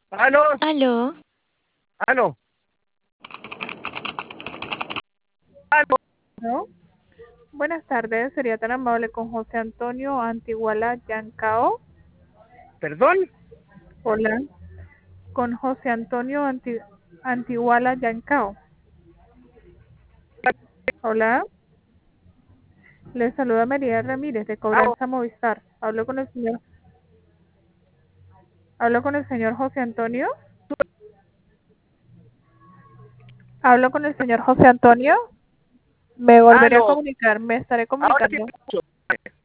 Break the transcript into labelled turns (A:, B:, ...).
A: Aló,
B: Aló,
A: aló, aló.
C: ¿No? Buenas tardes, sería tan amable con José Antonio Antiguala Yancao.
A: ¿Perdón?
C: Hola, con José Antonio Antiguala Yancao. Hola, le saluda María Ramírez de Cobranza Movistar. Hablo con el señor José Antonio. Hablo con el señor José Antonio. Me volveré a
A: Aló.
C: comunicar, me estaré
A: Ahora sí
C: comunicando.
A: escucho.